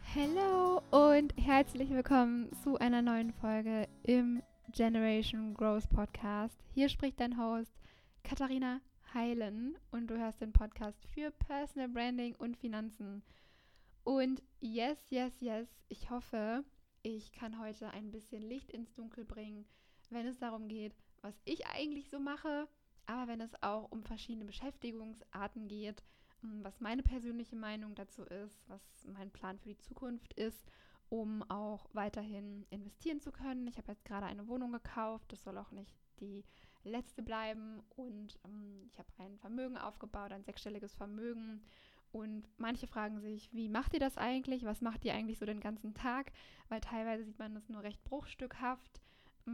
Hallo und herzlich willkommen zu einer neuen Folge im Generation Growth Podcast. Hier spricht dein Host Katharina Heilen und du hörst den Podcast für Personal Branding und Finanzen. Und yes, ich hoffe, ich kann heute ein bisschen Licht ins Dunkel bringen, wenn es darum geht, was ich eigentlich so mache, aber wenn es auch um verschiedene Beschäftigungsarten geht, was meine persönliche Meinung dazu ist, was mein Plan für die Zukunft ist, um auch weiterhin investieren zu können. Ich habe jetzt gerade eine Wohnung gekauft, das soll auch nicht die letzte bleiben und ich habe ein Vermögen aufgebaut, ein sechsstelliges Vermögen. Und manche fragen sich, wie macht ihr das eigentlich? Was macht ihr eigentlich so den ganzen Tag? Weil teilweise sieht man das nur recht bruchstückhaft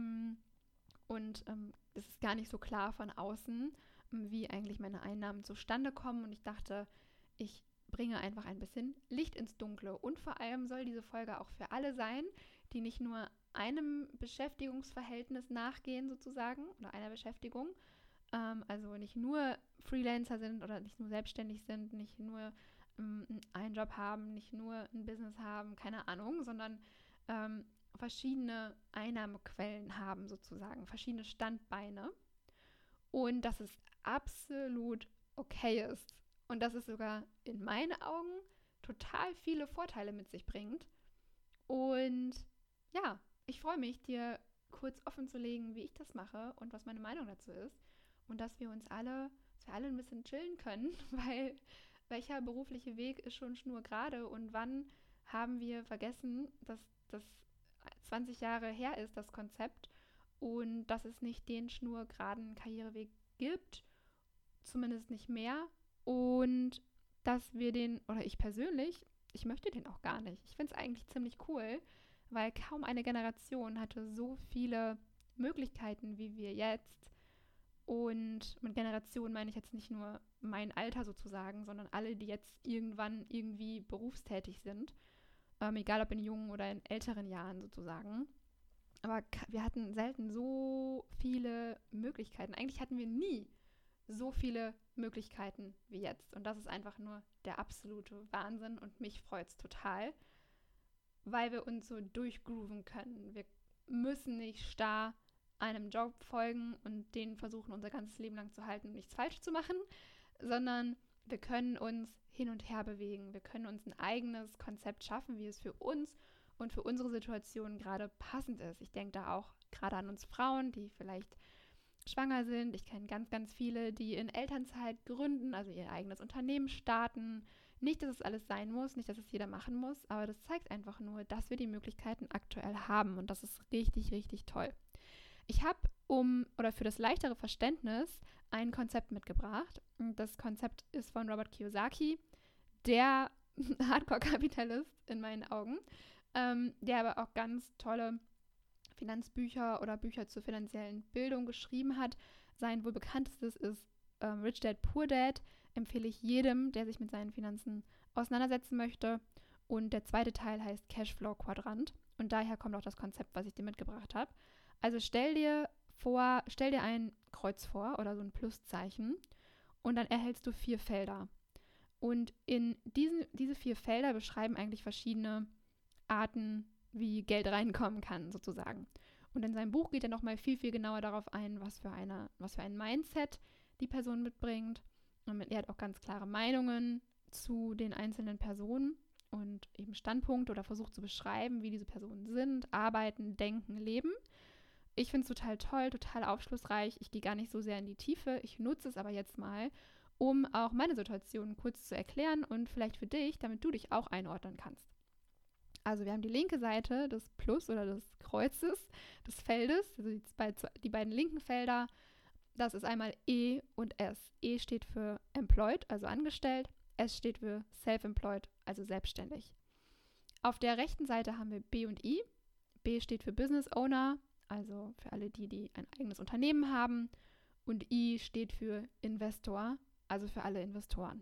und es ist gar nicht so klar von außen, wie eigentlich meine Einnahmen zustande kommen. Und ich dachte, ich bringe einfach ein bisschen Licht ins Dunkle. Und vor allem soll diese Folge auch für alle sein, die nicht nur einem Beschäftigungsverhältnis nachgehen sozusagen oder einer Beschäftigung, also nicht nur Freelancer sind oder nicht nur selbstständig sind, nicht nur einen Job haben, nicht nur ein Business haben, keine Ahnung, sondern verschiedene Einnahmequellen haben sozusagen, verschiedene Standbeine und dass es absolut okay ist und dass es sogar in meinen Augen total viele Vorteile mit sich bringt. Und ja, ich freue mich, dir kurz offen zu legen, wie ich das mache und was meine Meinung dazu ist. Und dass wir alle ein bisschen chillen können, weil welcher berufliche Weg ist schon schnurgerade und wann haben wir vergessen, dass das 20 Jahre her ist, das Konzept, und dass es nicht den schnurgeraden Karriereweg gibt, zumindest nicht mehr, und dass wir den, oder ich persönlich, ich möchte den auch gar nicht. Ich finde es eigentlich ziemlich cool, weil kaum eine Generation hatte so viele Möglichkeiten wie wir jetzt. Und mit Generation meine ich jetzt nicht nur mein Alter sozusagen, sondern alle, die jetzt irgendwann irgendwie berufstätig sind. Egal ob in jungen oder in älteren Jahren sozusagen. Aber wir hatten selten so viele Möglichkeiten. Eigentlich hatten wir nie so viele Möglichkeiten wie jetzt. Und das ist einfach nur der absolute Wahnsinn und mich freut es total, weil wir uns so durchgrooven können. Wir müssen nicht starr einem Job folgen und den versuchen, unser ganzes Leben lang zu halten und nichts falsch zu machen, sondern wir können uns hin und her bewegen. Wir können uns ein eigenes Konzept schaffen, wie es für uns und für unsere Situation gerade passend ist. Ich denke da auch gerade an uns Frauen, die vielleicht schwanger sind. Ich kenne ganz viele, die in Elternzeit gründen, also ihr eigenes Unternehmen starten. Nicht, dass es alles sein muss, nicht, dass es jeder machen muss, aber das zeigt einfach nur, dass wir die Möglichkeiten aktuell haben und das ist richtig toll. Ich habe für das leichtere Verständnis ein Konzept mitgebracht. Und das Konzept ist von Robert Kiyosaki, der Hardcore-Kapitalist in meinen Augen, der aber auch ganz tolle Finanzbücher oder Bücher zur finanziellen Bildung geschrieben hat. Sein wohl bekanntestes ist Rich Dad Poor Dad. Empfehle ich jedem, der sich mit seinen Finanzen auseinandersetzen möchte. Und der zweite Teil heißt Cashflow Quadrant. Und daher kommt auch das Konzept, was ich dir mitgebracht habe. Also stell dir ein Kreuz vor oder so ein Pluszeichen und dann erhältst du 4 Felder. Und in diese 4 Felder beschreiben eigentlich verschiedene Arten, wie Geld reinkommen kann, sozusagen. Und in seinem Buch geht er nochmal viel genauer darauf ein, was für ein Mindset die Person mitbringt. Und er hat auch ganz klare Meinungen zu den einzelnen Personen und eben Standpunkte oder versucht zu beschreiben, wie diese Personen sind, arbeiten, denken, leben. Ich finde es total toll, total aufschlussreich. Ich gehe gar nicht so sehr in die Tiefe. Ich nutze es aber jetzt mal, um auch meine Situation kurz zu erklären und vielleicht für dich, damit du dich auch einordnen kannst. Also wir haben die linke Seite des Plus oder des Kreuzes, des Feldes, also die beiden linken Felder. Das ist einmal E und S. E steht für Employed, also angestellt. S steht für Self-Employed, also selbstständig. Auf der rechten Seite haben wir B und I. B steht für Business Owner, also für alle die ein eigenes Unternehmen haben. Und I steht für Investor, also für alle Investoren.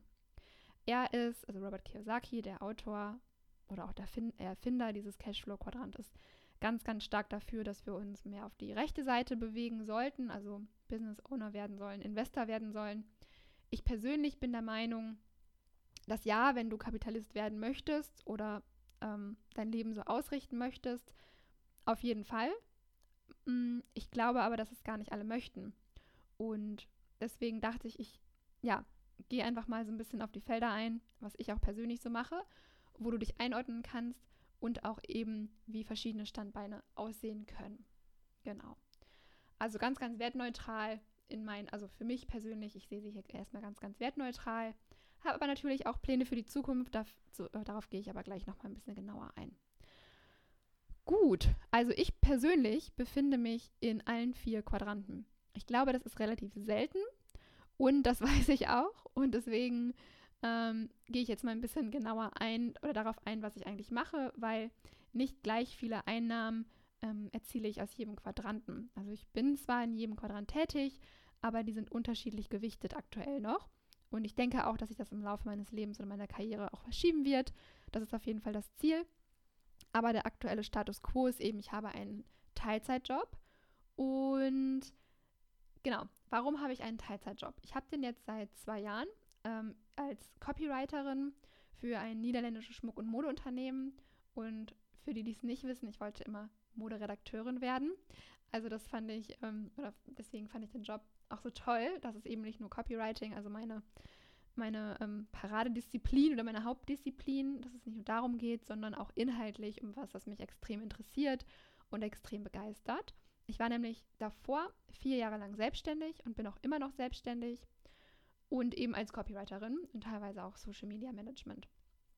Also Robert Kiyosaki, der Autor oder auch der Erfinder dieses Cashflow-Quadrant, ist ganz stark dafür, dass wir uns mehr auf die rechte Seite bewegen sollten, also Business Owner werden sollen, Investor werden sollen. Ich persönlich bin der Meinung, dass ja, wenn du Kapitalist werden möchtest oder dein Leben so ausrichten möchtest, auf jeden Fall. Ich glaube aber, dass es gar nicht alle möchten. Und deswegen dachte ich gehe einfach mal so ein bisschen auf die Felder ein, was ich auch persönlich so mache, wo du dich einordnen kannst und auch eben, wie verschiedene Standbeine aussehen können. Genau. Also ganz, ganz wertneutral also für mich persönlich, ich sehe sie hier erstmal ganz, ganz wertneutral, habe aber natürlich auch Pläne für die Zukunft, darauf gehe ich aber gleich nochmal ein bisschen genauer ein. Gut, also ich persönlich befinde mich in allen 4 Quadranten. Ich glaube, das ist relativ selten und das weiß ich auch und deswegen gehe ich jetzt mal ein bisschen genauer darauf ein, was ich eigentlich mache, weil nicht gleich viele Einnahmen erziele ich aus jedem Quadranten. Also ich bin zwar in jedem Quadrant tätig, aber die sind unterschiedlich gewichtet aktuell noch. Und ich denke auch, dass sich das im Laufe meines Lebens oder meiner Karriere auch verschieben wird. Das ist auf jeden Fall das Ziel. Aber der aktuelle Status quo ist eben, ich habe einen Teilzeitjob. Und genau, warum habe ich einen Teilzeitjob? Ich habe den jetzt seit 2 Jahren als Copywriterin für ein niederländisches Schmuck- und Modeunternehmen. Und für die, die es nicht wissen, ich wollte immer Moderedakteurin werden. Also das fand ich, deswegen fand ich den Job auch so toll, dass es eben nicht nur Copywriting, also meine Paradedisziplin oder meine Hauptdisziplin, dass es nicht nur darum geht, sondern auch inhaltlich um was mich extrem interessiert und extrem begeistert. Ich war nämlich davor 4 Jahre lang selbstständig und bin auch immer noch selbstständig und eben als Copywriterin und teilweise auch Social Media Management.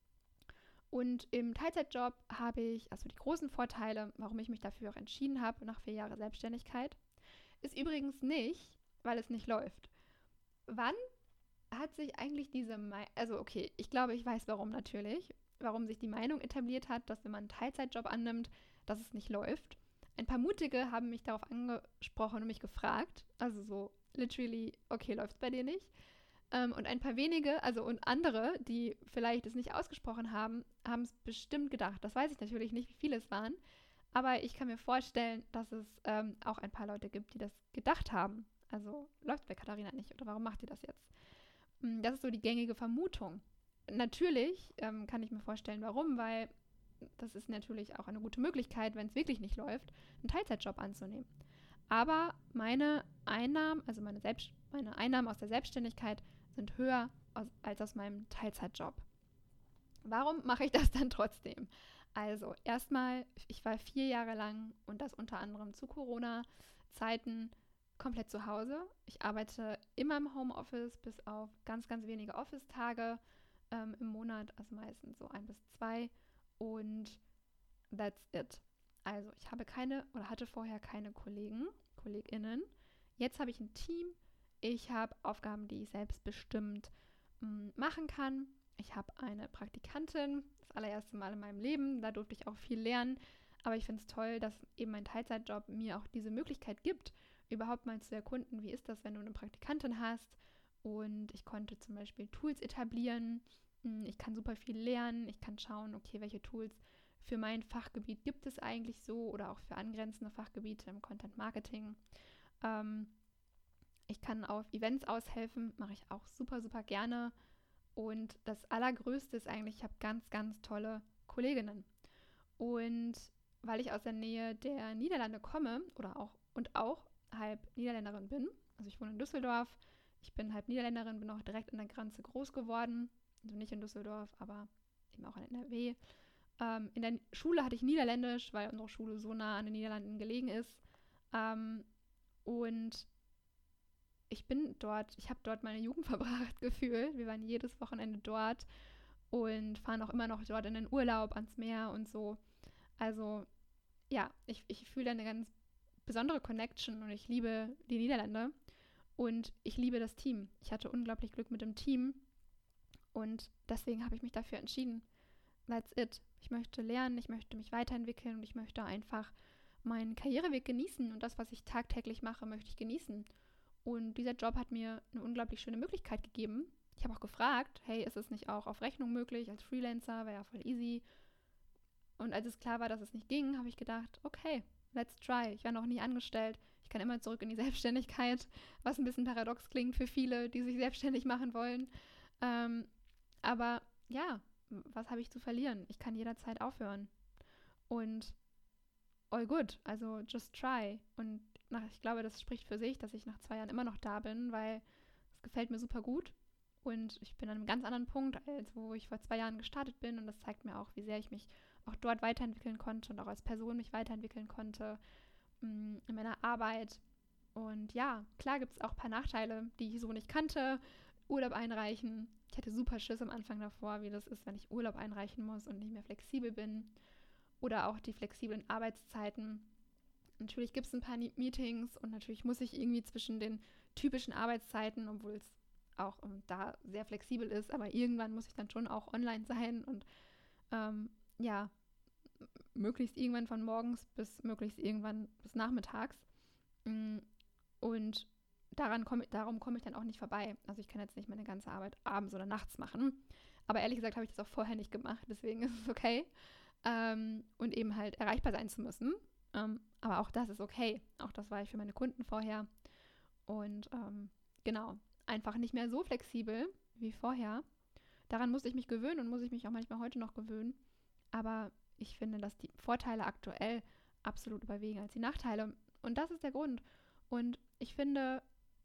Und im Teilzeitjob habe ich, also die großen Vorteile, warum ich mich dafür auch entschieden habe, nach 4 Jahren Selbstständigkeit, ist übrigens nicht, weil es nicht läuft. Wann hat sich eigentlich ich glaube, ich weiß warum natürlich, warum sich die Meinung etabliert hat, dass wenn man einen Teilzeitjob annimmt, dass es nicht läuft. Ein paar Mutige haben mich darauf angesprochen und mich gefragt, also so literally, okay, läuft es bei dir nicht? Und ein paar wenige, und andere, die vielleicht es nicht ausgesprochen haben, haben es bestimmt gedacht. Das weiß ich natürlich nicht, wie viele es waren, aber ich kann mir vorstellen, dass es auch ein paar Leute gibt, die das gedacht haben. Also läuft bei Katharina nicht oder warum macht ihr das jetzt? Das ist so die gängige Vermutung. Natürlich kann ich mir vorstellen, warum, weil das ist natürlich auch eine gute Möglichkeit, wenn es wirklich nicht läuft, einen Teilzeitjob anzunehmen. Aber meine Einnahmen, also meine Einnahmen aus der Selbstständigkeit sind höher als aus meinem Teilzeitjob. Warum mache ich das dann trotzdem? Also erstmal, ich war 4 Jahre lang und das unter anderem zu Corona-Zeiten komplett zu Hause. Ich arbeite immer im Homeoffice, bis auf ganz, ganz wenige Office-Tage im Monat, also meistens so 1 bis 2 und that's it. Also ich hatte vorher keine KollegInnen. Jetzt habe ich ein Team. Ich habe Aufgaben, die ich selbstbestimmt machen kann. Ich habe eine Praktikantin, das allererste Mal in meinem Leben. Da durfte ich auch viel lernen. Aber ich finde es toll, dass eben mein Teilzeitjob mir auch diese Möglichkeit gibt, überhaupt mal zu erkunden, wie ist das, wenn du eine Praktikantin hast. Und ich konnte zum Beispiel Tools etablieren. Ich kann super viel lernen. Ich kann schauen, okay, welche Tools für mein Fachgebiet gibt es eigentlich so oder auch für angrenzende Fachgebiete im Content Marketing. Ich kann auf Events aushelfen, mache ich auch super, super gerne. Und das Allergrößte ist eigentlich, ich habe ganz, ganz tolle Kolleginnen. Und weil ich aus der Nähe der Niederlande komme und auch halb Niederländerin bin, also ich wohne in Düsseldorf, ich bin halb Niederländerin, bin auch direkt an der Grenze groß geworden, also nicht in Düsseldorf, aber eben auch in NRW. In der Schule hatte ich Niederländisch, weil unsere Schule so nah an den Niederlanden gelegen ist. Und ich habe dort meine Jugend verbracht gefühlt. Wir waren jedes Wochenende dort und fahren auch immer noch dort in den Urlaub ans Meer und so. Also ja, ich fühle eine ganz besondere Connection und ich liebe die Niederlande und ich liebe das Team. Ich hatte unglaublich Glück mit dem Team und deswegen habe ich mich dafür entschieden. That's it. Ich möchte lernen, ich möchte mich weiterentwickeln und ich möchte einfach meinen Karriereweg genießen und das, was ich tagtäglich mache, möchte ich genießen. Und dieser Job hat mir eine unglaublich schöne Möglichkeit gegeben. Ich habe auch gefragt, hey, ist es nicht auch auf Rechnung möglich als Freelancer? Wäre ja voll easy. Und als es klar war, dass es nicht ging, habe ich gedacht, okay, let's try. Ich war noch nie angestellt. Ich kann immer zurück in die Selbstständigkeit, was ein bisschen paradox klingt für viele, die sich selbstständig machen wollen. Aber ja, was habe ich zu verlieren? Ich kann jederzeit aufhören. Und all good, also just try. Und ich glaube, das spricht für sich, dass ich nach 2 Jahren immer noch da bin, weil es gefällt mir super gut. Und ich bin an einem ganz anderen Punkt, als wo ich vor 2 Jahren gestartet bin. Und das zeigt mir auch, wie sehr ich mich auch dort weiterentwickeln konnte und auch als Person mich weiterentwickeln konnte in meiner Arbeit. Und ja, klar gibt es auch ein paar Nachteile, die ich so nicht kannte. Urlaub einreichen. Ich hatte super Schiss am Anfang davor, wie das ist, wenn ich Urlaub einreichen muss und nicht mehr flexibel bin. Oder auch die flexiblen Arbeitszeiten. Natürlich gibt es ein paar Meetings und natürlich muss ich irgendwie zwischen den typischen Arbeitszeiten, obwohl es auch da sehr flexibel ist, aber irgendwann muss ich dann schon auch online sein und ja, möglichst irgendwann von morgens bis möglichst irgendwann bis nachmittags. Und darum komme ich dann auch nicht vorbei. Also ich kann jetzt nicht meine ganze Arbeit abends oder nachts machen. Aber ehrlich gesagt habe ich das auch vorher nicht gemacht, deswegen ist es okay. Und eben halt erreichbar sein zu müssen. Aber auch das ist okay. Auch das war ich für meine Kunden vorher. Und genau, einfach nicht mehr so flexibel wie vorher. Daran musste ich mich gewöhnen und muss ich mich auch manchmal heute noch gewöhnen. Aber ich finde, dass die Vorteile aktuell absolut überwiegen als die Nachteile. Und das ist der Grund. Und ich finde,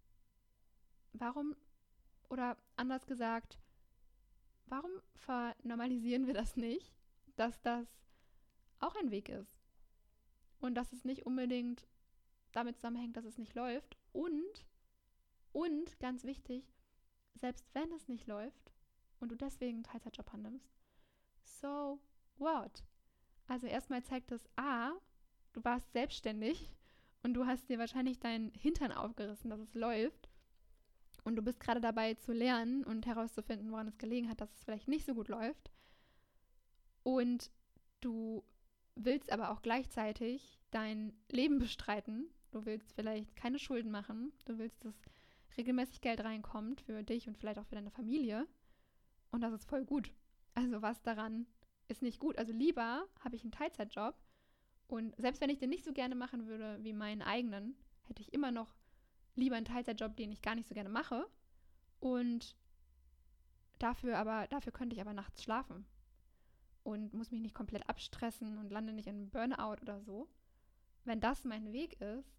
oder anders gesagt, warum vernormalisieren wir das nicht, dass das auch ein Weg ist? Und dass es nicht unbedingt damit zusammenhängt, dass es nicht läuft. Und ganz wichtig, selbst wenn es nicht läuft und du deswegen einen Teilzeitjob annimmst, so what? Also erstmal zeigt es du warst selbstständig und du hast dir wahrscheinlich deinen Hintern aufgerissen, dass es läuft. Und du bist gerade dabei zu lernen und herauszufinden, woran es gelegen hat, dass es vielleicht nicht so gut läuft. Und du willst aber auch gleichzeitig dein Leben bestreiten. Du willst vielleicht keine Schulden machen. Du willst, dass regelmäßig Geld reinkommt für dich und vielleicht auch für deine Familie. Und das ist voll gut. Also was daran ist nicht gut? Also lieber habe ich einen Teilzeitjob und selbst wenn ich den nicht so gerne machen würde wie meinen eigenen, hätte ich immer noch lieber einen Teilzeitjob, den ich gar nicht so gerne mache. Und dafür könnte ich aber nachts schlafen und muss mich nicht komplett abstressen und lande nicht in einem Burnout oder so. Wenn das mein Weg ist,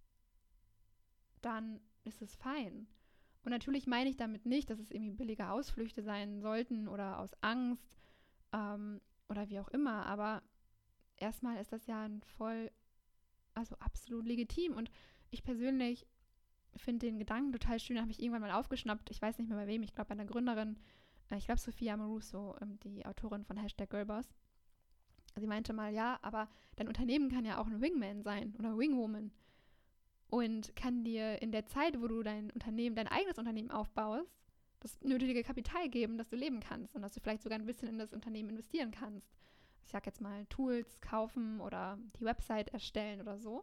dann ist es fein. Und natürlich meine ich damit nicht, dass es irgendwie billige Ausflüchte sein sollten oder aus Angst oder wie auch immer. Aber erstmal ist das ja absolut legitim. Und ich persönlich finde den Gedanken total schön, habe ich irgendwann mal aufgeschnappt. Ich weiß nicht mehr bei wem, ich glaube bei einer Gründerin, ich glaube Sophia Amoruso, die Autorin von #Girlboss. Sie meinte mal, ja, aber dein Unternehmen kann ja auch ein Wingman sein oder Wingwoman und kann dir in der Zeit, wo du dein eigenes Unternehmen aufbaust, das nötige Kapital geben, dass du leben kannst und dass du vielleicht sogar ein bisschen in das Unternehmen investieren kannst. Ich sag jetzt mal Tools kaufen oder die Website erstellen oder so.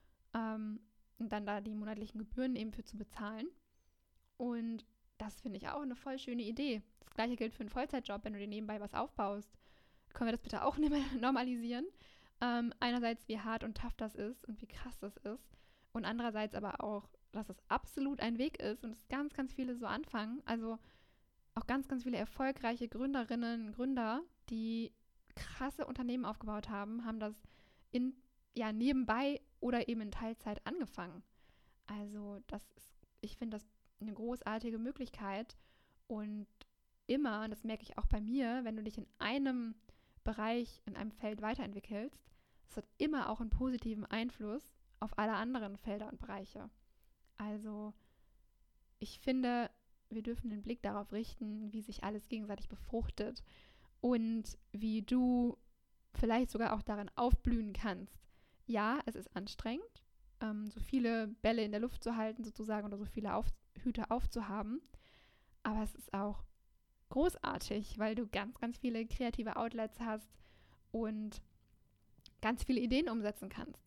Und dann da die monatlichen Gebühren eben für zu bezahlen. Und das finde ich auch eine voll schöne Idee. Das gleiche gilt für einen Vollzeitjob, wenn du dir nebenbei was aufbaust. Können wir das bitte auch normalisieren? Einerseits, wie hart und tough das ist und wie krass das ist. Und andererseits aber auch, dass es absolut ein Weg ist und es ganz, ganz viele so anfangen. Also auch ganz, ganz viele erfolgreiche Gründerinnen, Gründer, die krasse Unternehmen aufgebaut haben, haben das nebenbei oder eben in Teilzeit angefangen. Also ich finde das eine großartige Möglichkeit und immer, das merke ich auch bei mir, wenn du dich in einem Bereich, in einem Feld weiterentwickelst, das hat immer auch einen positiven Einfluss auf alle anderen Felder und Bereiche. Also ich finde, wir dürfen den Blick darauf richten, wie sich alles gegenseitig befruchtet und wie du vielleicht sogar auch darin aufblühen kannst. Ja, es ist anstrengend, so viele Bälle in der Luft zu halten sozusagen oder so viele Hüte aufzuhaben, aber es ist auch großartig, weil du ganz, ganz viele kreative Outlets hast und ganz viele Ideen umsetzen kannst.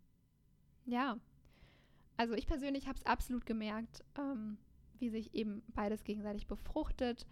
Ja, also ich persönlich habe es absolut gemerkt, wie sich eben beides gegenseitig befruchtet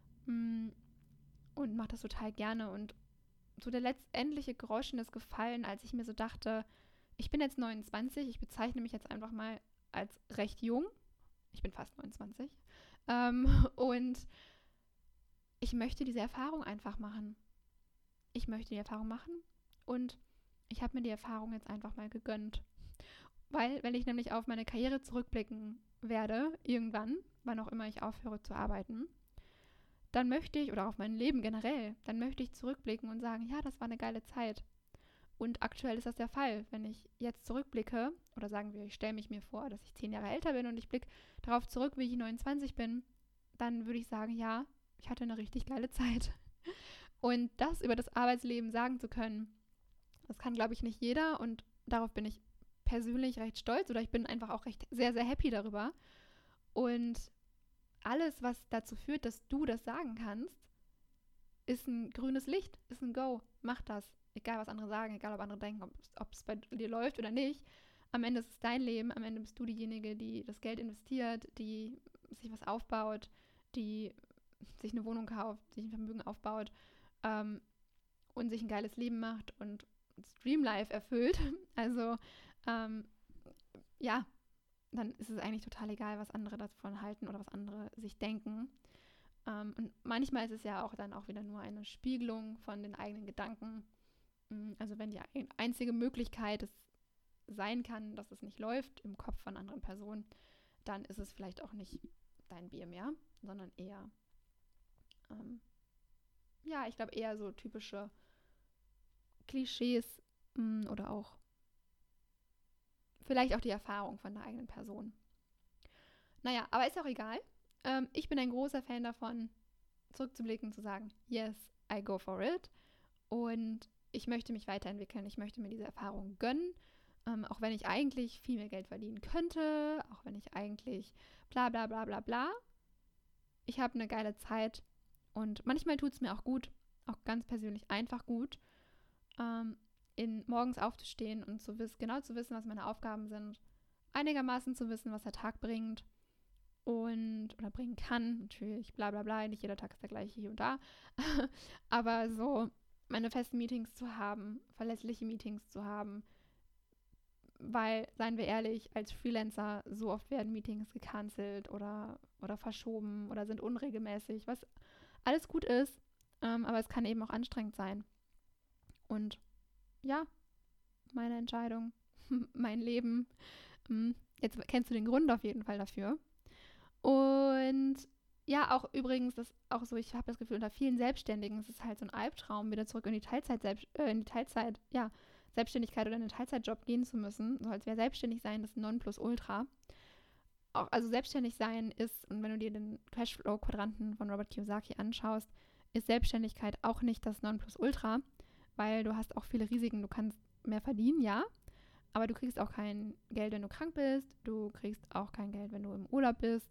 und mache das total gerne. Und so der letztendliche Groschen ist gefallen, als ich mir so dachte, ich bin jetzt 29, ich bezeichne mich jetzt einfach mal als recht jung. Ich bin fast 29. Und ich möchte diese Erfahrung einfach machen. Ich möchte die Erfahrung machen und ich habe mir die Erfahrung jetzt einfach mal gegönnt. Weil, wenn ich nämlich auf meine Karriere zurückblicken werde, irgendwann, wann auch immer ich aufhöre zu arbeiten, dann möchte ich, oder auf mein Leben generell, dann möchte ich zurückblicken und sagen, ja, das war eine geile Zeit. Und aktuell ist das der Fall. Wenn ich jetzt zurückblicke, oder sagen wir, ich stelle mich mir vor, dass ich 10 Jahre älter bin und ich blicke darauf zurück, wie ich 29 bin, dann würde ich sagen, ja, ich hatte eine richtig geile Zeit. Und das über das Arbeitsleben sagen zu können, das kann, glaube ich, nicht jeder und darauf bin ich persönlich recht stolz oder ich bin einfach auch recht sehr, sehr happy darüber. Und alles, was dazu führt, dass du das sagen kannst, ist ein grünes Licht, ist ein Go. Mach das. Egal, was andere sagen, egal, ob andere denken, ob es bei dir läuft oder nicht. Am Ende ist es dein Leben, am Ende bist du diejenige, die das Geld investiert, die sich was aufbaut, die sich eine Wohnung kauft, sich ein Vermögen aufbaut und sich ein geiles Leben macht und das Dreamlife erfüllt. Also, ja, dann ist es eigentlich total egal, was andere davon halten oder was andere sich denken. Und manchmal ist es ja auch dann auch wieder nur eine Spiegelung von den eigenen Gedanken. Also wenn die einzige Möglichkeit es sein kann, dass es nicht läuft im Kopf von anderen Personen, dann ist es vielleicht auch nicht dein Bier mehr, sondern eher, ja, ich glaube eher so typische Klischees oder auch vielleicht auch die Erfahrung von der eigenen Person. Naja, aber ist auch egal. Ich bin ein großer Fan davon, zurückzublicken, zu sagen, yes, I go for it. Und ich möchte mich weiterentwickeln. Ich möchte mir diese Erfahrung gönnen. Auch wenn ich eigentlich viel mehr Geld verdienen könnte. Auch wenn ich eigentlich bla bla bla bla bla. Ich habe eine geile Zeit. Und manchmal tut es mir auch gut, auch ganz persönlich einfach gut, morgens aufzustehen und genau zu wissen, was meine Aufgaben sind. Einigermaßen zu wissen, was der Tag bringt. Oder bringen kann, natürlich, bla bla bla, nicht jeder Tag ist der gleiche hier und da, aber so meine festen Meetings zu haben, verlässliche Meetings zu haben, weil, seien wir ehrlich, als Freelancer so oft werden Meetings gecancelt oder verschoben oder sind unregelmäßig, was alles gut ist, aber es kann eben auch anstrengend sein. Und ja, meine Entscheidung, mein Leben, jetzt kennst du den Grund auf jeden Fall dafür. Und ja, auch übrigens, das auch so, ich habe das Gefühl, unter vielen Selbstständigen ist es halt so ein Albtraum, wieder zurück in die Selbstständigkeit oder in den Teilzeitjob gehen zu müssen. So als wäre selbstständig sein das Nonplusultra. Auch, also selbstständig sein ist, und wenn du dir den Cashflow-Quadranten von Robert Kiyosaki anschaust, ist Selbstständigkeit auch nicht das Nonplusultra, weil du hast auch viele Risiken. Du kannst mehr verdienen, ja, aber du kriegst auch kein Geld, wenn du krank bist. Du kriegst auch kein Geld, wenn du im Urlaub bist.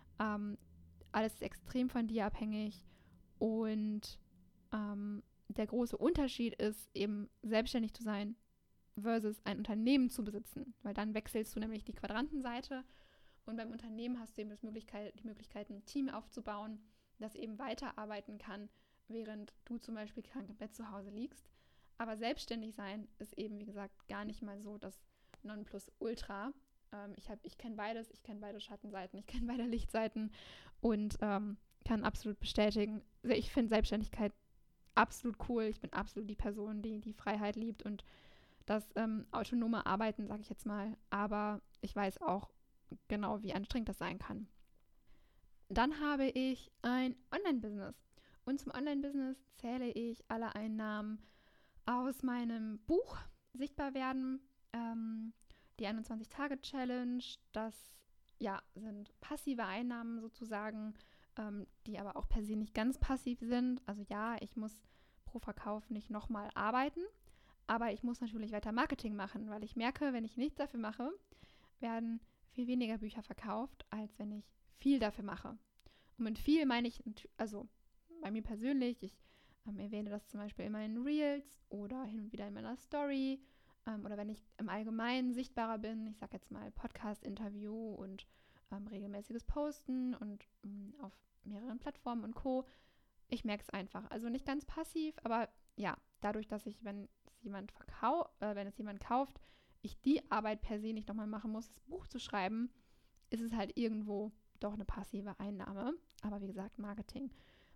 Alles ist extrem von dir abhängig. Und der große Unterschied ist eben, selbstständig zu sein versus ein Unternehmen zu besitzen. Weil dann wechselst du nämlich die Quadrantenseite. Und beim Unternehmen hast du eben die Möglichkeit, ein Team aufzubauen, das eben weiterarbeiten kann, während du zum Beispiel krank im Bett zu Hause liegst. Aber selbstständig sein ist eben, wie gesagt, gar nicht mal so das Nonplusultra. Ich kenne beides, ich kenne beide Schattenseiten, ich kenne beide Lichtseiten und kann absolut bestätigen, ich finde Selbstständigkeit absolut cool. Ich bin absolut die Person, die die Freiheit liebt und das autonome Arbeiten, sage ich jetzt mal. Aber ich weiß auch genau, wie anstrengend das sein kann. Dann habe ich ein Online-Business. Und zum Online-Business zähle ich alle Einnahmen aus meinem Buch Sichtbar werden, die 21-Tage-Challenge. Das sind passive Einnahmen sozusagen, die aber auch per se nicht ganz passiv sind. Also ja, ich muss pro Verkauf nicht nochmal arbeiten, aber ich muss natürlich weiter Marketing machen, weil ich merke, wenn ich nichts dafür mache, werden viel weniger Bücher verkauft, als wenn ich viel dafür mache. Und mit viel meine ich, also bei mir persönlich, ich erwähne das zum Beispiel in meinen Reels oder hin und wieder in meiner Story oder wenn ich im Allgemeinen sichtbarer bin, ich sage jetzt mal Podcast-Interview und regelmäßiges Posten und auf mehreren Plattformen und Co. Ich merke es einfach. Also nicht ganz passiv, aber ja, dadurch, dass wenn es jemand kauft, ich die Arbeit per se nicht nochmal machen muss, das Buch zu schreiben, ist es halt irgendwo doch eine passive Einnahme. Aber wie gesagt, Marketing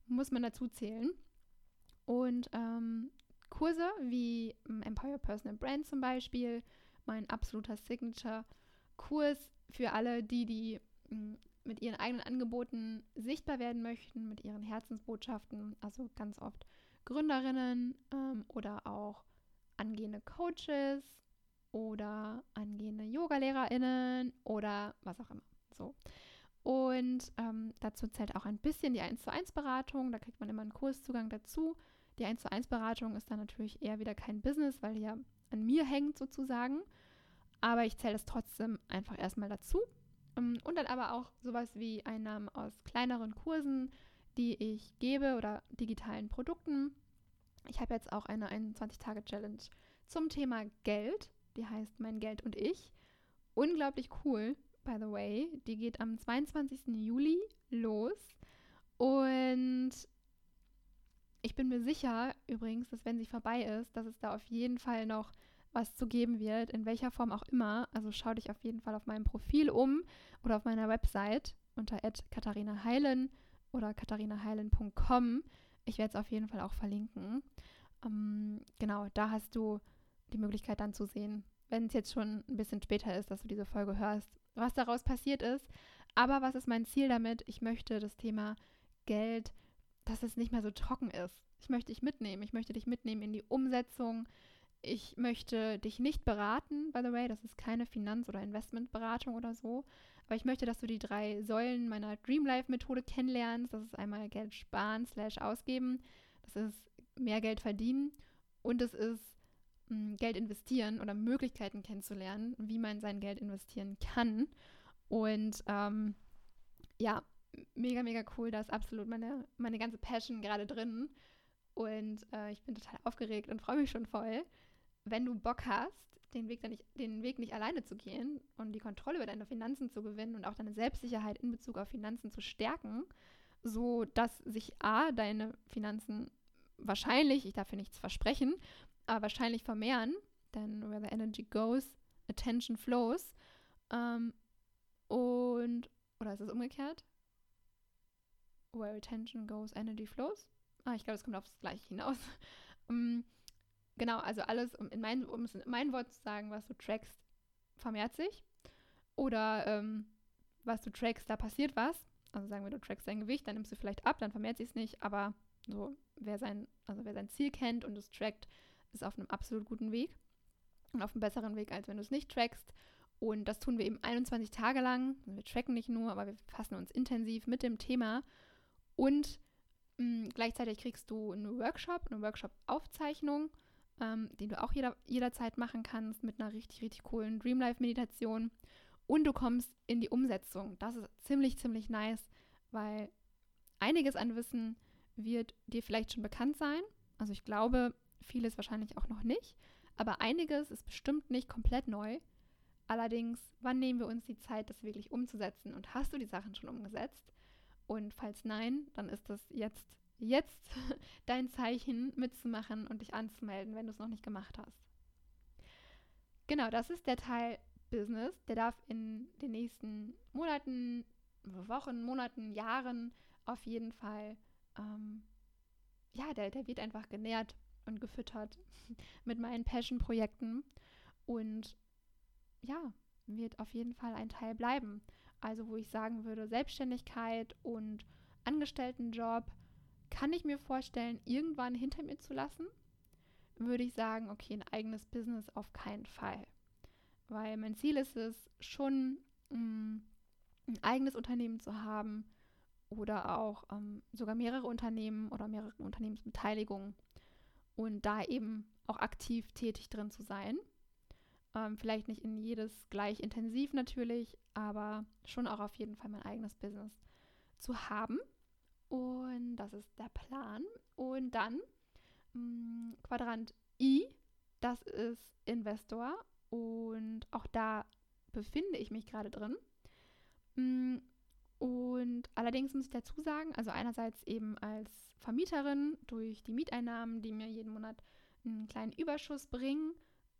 muss man dazu zählen. Und Kurse wie Empower Your Personal Brand zum Beispiel, mein absoluter Signature-Kurs für alle, die mit ihren eigenen Angeboten sichtbar werden möchten, mit ihren Herzensbotschaften, also ganz oft Gründerinnen oder auch angehende Coaches oder angehende YogalehrerInnen oder was auch immer. So. Und dazu zählt auch ein bisschen die 1:1 Beratung, da kriegt man immer einen Kurszugang dazu. Die 1:1 Beratung ist dann natürlich eher wieder kein Business, weil die ja an mir hängt sozusagen. Aber ich zähle das trotzdem einfach erstmal dazu. Und dann aber auch sowas wie Einnahmen aus kleineren Kursen, die ich gebe oder digitalen Produkten. Ich habe jetzt auch eine 21-Tage-Challenge zum Thema Geld. Die heißt Mein Geld und ich. Unglaublich cool, by the way. Die geht am 22. Juli los. Und ich bin mir sicher, übrigens, dass wenn sie vorbei ist, dass es da auf jeden Fall noch was zu geben wird, in welcher Form auch immer. Also schau dich auf jeden Fall auf meinem Profil um oder auf meiner Website unter @katharinaheilen oder katharinaheilen.com. Ich werde es auf jeden Fall auch verlinken. Genau, da hast du die Möglichkeit dann zu sehen, wenn es jetzt schon ein bisschen später ist, dass du diese Folge hörst, was daraus passiert ist. Aber was ist mein Ziel damit? Ich möchte das Thema Geld, dass es nicht mehr so trocken ist. Ich möchte dich mitnehmen. Ich möchte dich mitnehmen in die Umsetzung. Ich möchte dich nicht beraten, by the way. Das ist keine Finanz- oder Investmentberatung oder so. Aber ich möchte, dass du die 3 Säulen meiner Dream Life Methode kennenlernst. Das ist einmal Geld sparen / ausgeben. Das ist mehr Geld verdienen. Und es ist Geld investieren oder Möglichkeiten kennenzulernen, wie man sein Geld investieren kann. Und ja, mega, mega cool. Da ist absolut meine ganze Passion gerade drin. Und ich bin total aufgeregt und freue mich schon voll. Wenn du Bock hast, den Weg nicht alleine zu gehen und die Kontrolle über deine Finanzen zu gewinnen und auch deine Selbstsicherheit in Bezug auf Finanzen zu stärken, so dass sich deine Finanzen wahrscheinlich, ich darf dir nichts versprechen, aber wahrscheinlich vermehren, denn where the energy goes, attention flows. Oder ist es umgekehrt? Where attention goes, energy flows? Ich glaube, es kommt aufs Gleiche hinaus. Genau, also alles, um es in meinen Worten zu sagen, was du trackst, vermehrt sich. Oder was du trackst, da passiert was. Also sagen wir, du trackst dein Gewicht, dann nimmst du vielleicht ab, dann vermehrt sich es nicht. Aber so, wer sein Ziel kennt und es trackt, ist auf einem absolut guten Weg. Und auf einem besseren Weg, als wenn du es nicht trackst. Und das tun wir eben 21 Tage lang. Wir tracken nicht nur, aber wir befassen uns intensiv mit dem Thema. Und gleichzeitig kriegst du eine Workshop-Aufzeichnung, den du auch jederzeit machen kannst mit einer richtig, richtig coolen Dreamlife-Meditation. Und du kommst in die Umsetzung. Das ist ziemlich, ziemlich nice, weil einiges an Wissen wird dir vielleicht schon bekannt sein. Also ich glaube, vieles wahrscheinlich auch noch nicht. Aber einiges ist bestimmt nicht komplett neu. Allerdings, wann nehmen wir uns die Zeit, das wirklich umzusetzen? Und hast du die Sachen schon umgesetzt? Und falls nein, dann ist das jetzt dein Zeichen, mitzumachen und dich anzumelden, wenn du es noch nicht gemacht hast. Genau, das ist der Teil Business. Der darf in den nächsten Monaten, Wochen, Monaten, Jahren auf jeden Fall, der wird einfach genährt und gefüttert mit meinen Passion-Projekten und ja, wird auf jeden Fall ein Teil bleiben. Also wo ich sagen würde, Selbstständigkeit und Angestelltenjob kann ich mir vorstellen, irgendwann hinter mir zu lassen. Würde ich sagen, okay, ein eigenes Business auf keinen Fall. Weil mein Ziel ist es schon, ein eigenes Unternehmen zu haben oder auch sogar mehrere Unternehmen oder mehrere Unternehmensbeteiligungen und da eben auch aktiv tätig drin zu sein. Vielleicht nicht in jedes gleich intensiv natürlich, aber schon auch auf jeden Fall mein eigenes Business zu haben. Und das ist der Plan. Und dann Quadrant I, das ist Investor. Und auch da befinde ich mich gerade drin. Und allerdings muss ich dazu sagen, also einerseits eben als Vermieterin durch die Mieteinnahmen, die mir jeden Monat einen kleinen Überschuss bringen,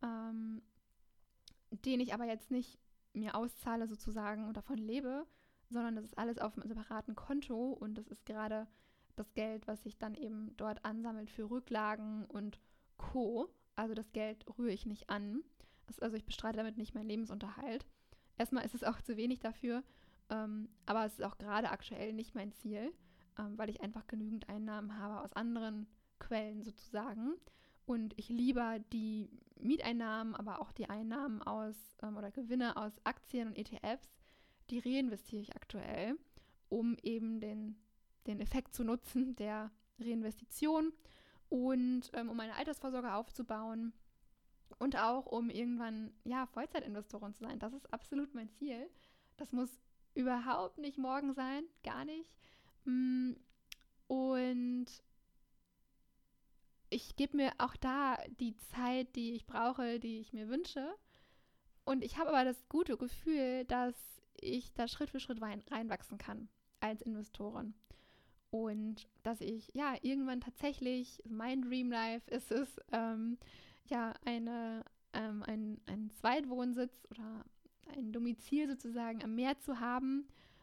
den ich aber jetzt nicht mir auszahle sozusagen und davon lebe, sondern das ist alles auf einem separaten Konto und das ist gerade das Geld, was sich dann eben dort ansammelt für Rücklagen und Co. Also das Geld rühre ich nicht an. Also ich bestreite damit nicht meinen Lebensunterhalt. Erstmal ist es auch zu wenig dafür, aber es ist auch gerade aktuell nicht mein Ziel, weil ich einfach genügend Einnahmen habe aus anderen Quellen sozusagen. Und ich liebe die Mieteinnahmen, aber auch die Einnahmen aus oder Gewinne aus Aktien und ETFs, die reinvestiere ich aktuell, um eben den Effekt zu nutzen der Reinvestition und um meine Altersvorsorge aufzubauen und auch um irgendwann Vollzeitinvestorin zu sein. Das ist absolut mein Ziel. Das muss überhaupt nicht morgen sein, gar nicht. Und ich gebe mir auch da die Zeit, die ich brauche, die ich mir wünsche. Und ich habe aber das gute Gefühl, dass ich da Schritt für Schritt reinwachsen kann als Investorin. Und dass ich irgendwann tatsächlich, mein Dream Life ist es, ein Zweitwohnsitz oder ein Domizil sozusagen am Meer zu haben.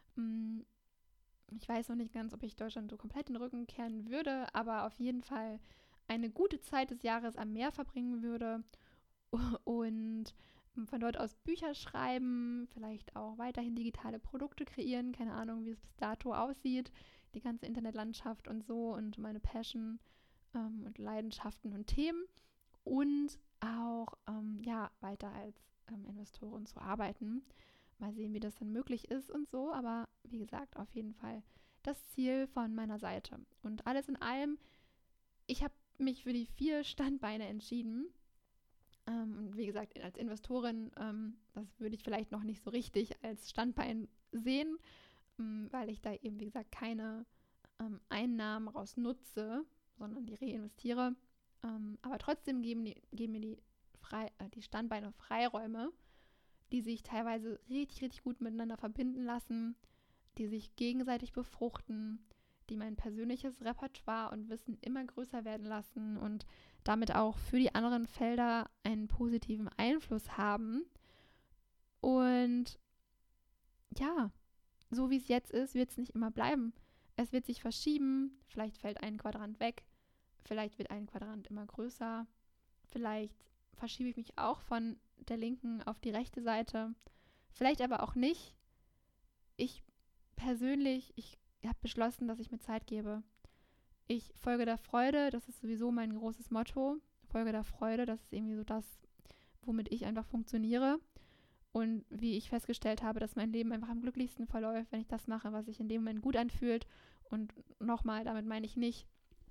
Ich weiß noch nicht ganz, ob ich Deutschland so komplett den Rücken kehren würde, aber auf jeden Fall eine gute Zeit des Jahres am Meer verbringen würde und von dort aus Bücher schreiben, vielleicht auch weiterhin digitale Produkte kreieren, keine Ahnung, wie es bis dato aussieht, die ganze Internetlandschaft und so und meine Passion und Leidenschaften und Themen und auch weiter als Investorin zu arbeiten. Mal sehen, wie das dann möglich ist und so, aber wie gesagt, auf jeden Fall das Ziel von meiner Seite. Und alles in allem, ich habe mich für die 4 Standbeine entschieden. Und wie gesagt, als Investorin, das würde ich vielleicht noch nicht so richtig als Standbein sehen, weil ich da eben, wie gesagt, keine Einnahmen raus nutze, sondern die reinvestiere. Aber trotzdem geben mir die Standbeine Freiräume, die sich teilweise richtig, richtig gut miteinander verbinden lassen, die sich gegenseitig befruchten, die mein persönliches Repertoire und Wissen immer größer werden lassen und damit auch für die anderen Felder einen positiven Einfluss haben. Und ja, so wie es jetzt ist, wird es nicht immer bleiben. Es wird sich verschieben, vielleicht fällt ein Quadrant weg, vielleicht wird ein Quadrant immer größer, vielleicht verschiebe ich mich auch von der linken auf die rechte Seite, vielleicht aber auch nicht. Ich persönlich, ich habe beschlossen, dass ich mir Zeit gebe. Ich folge der Freude, das ist sowieso mein großes Motto. Folge der Freude, das ist irgendwie so das, womit ich einfach funktioniere. Und wie ich festgestellt habe, dass mein Leben einfach am glücklichsten verläuft, wenn ich das mache, was sich in dem Moment gut anfühlt. Und nochmal, damit meine ich nicht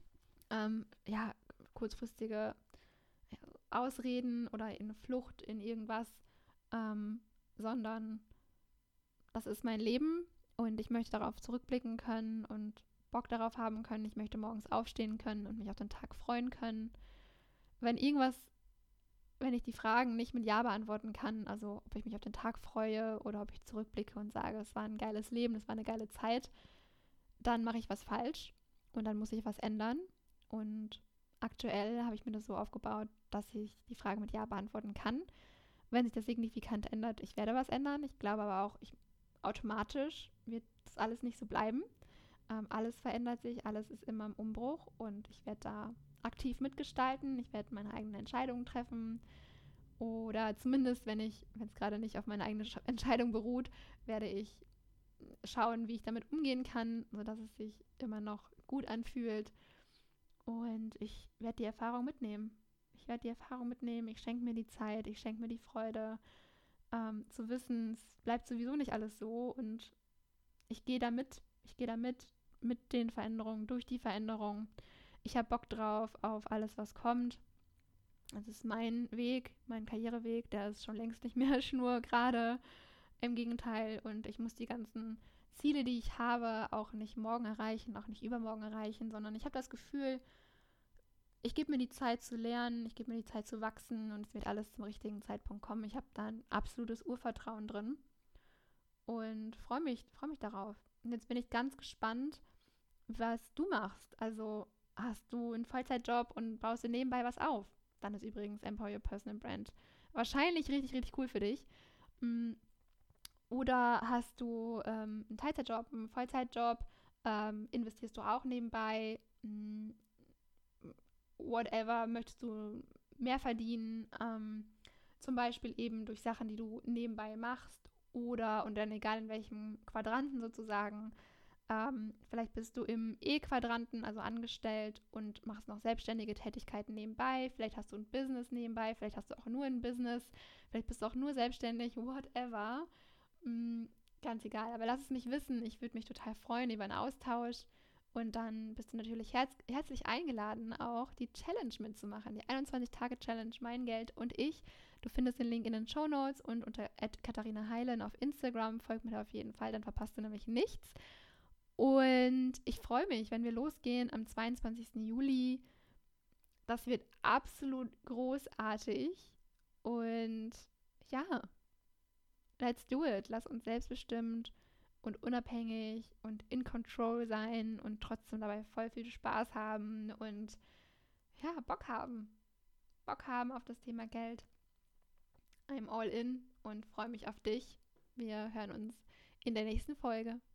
kurzfristige Ausreden oder eine Flucht in irgendwas, sondern das ist mein Leben und ich möchte darauf zurückblicken können und Bock darauf haben können. Ich möchte morgens aufstehen können und mich auf den Tag freuen können. Wenn ich die Fragen nicht mit Ja beantworten kann, also ob ich mich auf den Tag freue oder ob ich zurückblicke und sage, es war ein geiles Leben, es war eine geile Zeit, dann mache ich was falsch und dann muss ich was ändern. Und aktuell habe ich mir das so aufgebaut, dass ich die Fragen mit Ja beantworten kann. Wenn sich das signifikant ändert, ich werde was ändern. Ich glaube aber auch, automatisch wird das alles nicht so bleiben. Alles verändert sich, alles ist immer im Umbruch und ich werde da aktiv mitgestalten. Ich werde meine eigenen Entscheidungen treffen oder zumindest, wenn es gerade nicht auf meine eigene Entscheidung beruht, werde ich schauen, wie ich damit umgehen kann, sodass es sich immer noch gut anfühlt und ich werde die Erfahrung mitnehmen. Ich schenke mir die Zeit, ich schenke mir die Freude, zu wissen, es bleibt sowieso nicht alles so und ich gehe da mit den Veränderungen, durch die Veränderungen. Ich habe Bock drauf, auf alles, was kommt. Das ist mein Weg, mein Karriereweg, der ist schon längst nicht mehr schnurgerade. Im Gegenteil, und ich muss die ganzen Ziele, die ich habe, auch nicht morgen erreichen, auch nicht übermorgen erreichen, sondern ich habe das Gefühl, ich gebe mir die Zeit zu lernen, ich gebe mir die Zeit zu wachsen und es wird alles zum richtigen Zeitpunkt kommen. Ich habe da ein absolutes Urvertrauen drin und freue mich darauf. Und jetzt bin ich ganz gespannt, was du machst. Also hast du einen Vollzeitjob und baust dir nebenbei was auf? Dann ist übrigens Empower Your Personal Brand wahrscheinlich richtig, richtig cool für dich. Oder hast du einen Teilzeitjob, einen Vollzeitjob, investierst du auch nebenbei? Whatever, möchtest du mehr verdienen? Zum Beispiel eben durch Sachen, die du nebenbei machst und dann egal in welchem Quadranten sozusagen. Vielleicht bist du im E-Quadranten, also angestellt und machst noch selbstständige Tätigkeiten nebenbei. Vielleicht hast du ein Business nebenbei, vielleicht hast du auch nur ein Business, vielleicht bist du auch nur selbstständig, whatever. Ganz egal, aber lass es mich wissen. Ich würde mich total freuen über einen Austausch. Und dann bist du natürlich herzlich eingeladen, auch die Challenge mitzumachen. Die 21-Tage-Challenge, mein Geld und ich. Du findest den Link in den Shownotes und unter @katharinaheilen auf Instagram. Folg mir da auf jeden Fall, dann verpasst du nämlich nichts. Und ich freue mich, wenn wir losgehen am 22. Juli. Das wird absolut großartig. Und ja, let's do it. Lass uns selbstbestimmt und unabhängig und in control sein und trotzdem dabei voll viel Spaß haben und ja, Bock haben. Bock haben auf das Thema Geld. I'm all in und freue mich auf dich. Wir hören uns in der nächsten Folge.